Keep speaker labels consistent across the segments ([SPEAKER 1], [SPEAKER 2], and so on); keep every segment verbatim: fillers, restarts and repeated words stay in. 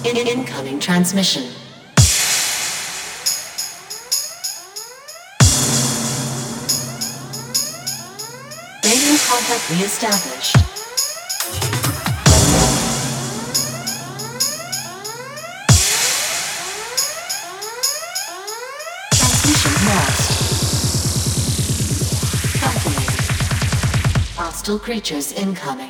[SPEAKER 1] In incoming transmission. Radio contact reestablished. Transmission lost. Calculating. Hostile creatures incoming.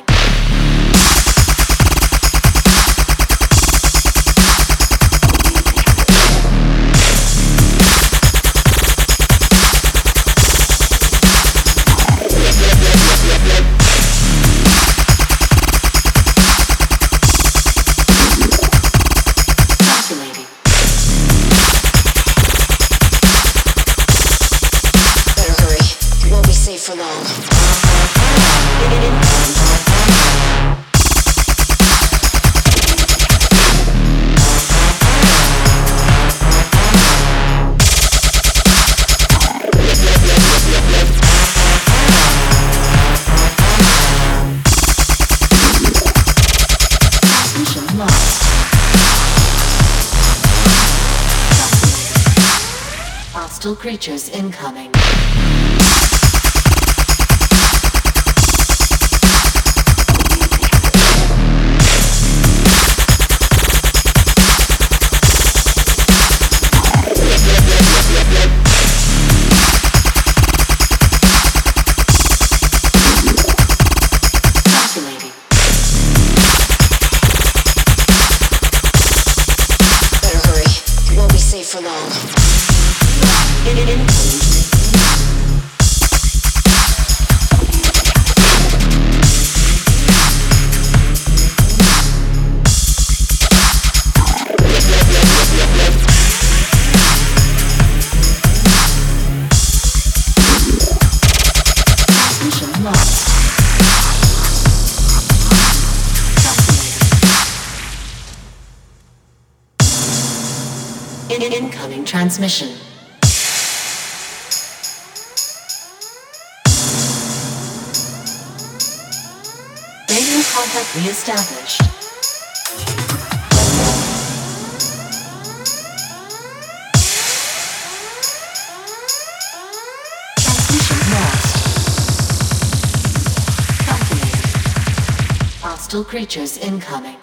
[SPEAKER 2] For long.
[SPEAKER 1] Transmission lost. Hostile creatures incoming.
[SPEAKER 2] For long.
[SPEAKER 1] In in in. Transmission lost. In incoming transmission. Radio contact reestablished. Transmission lost. Calculating. Hostile creatures incoming.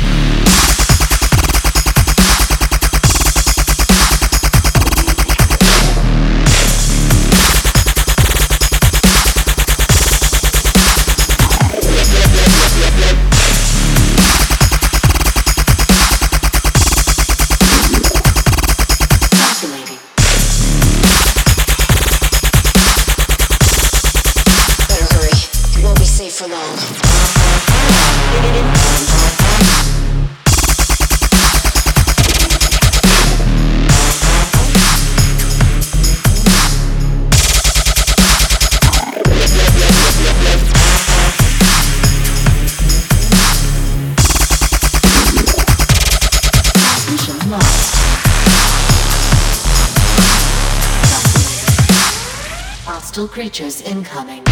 [SPEAKER 2] For long.
[SPEAKER 1] Transmission lost. Hostile creatures incoming.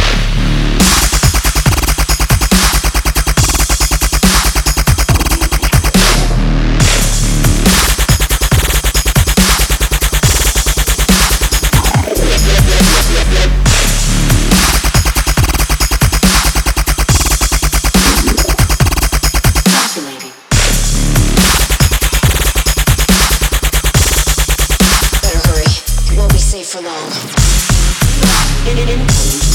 [SPEAKER 2] For long.
[SPEAKER 1] In in in.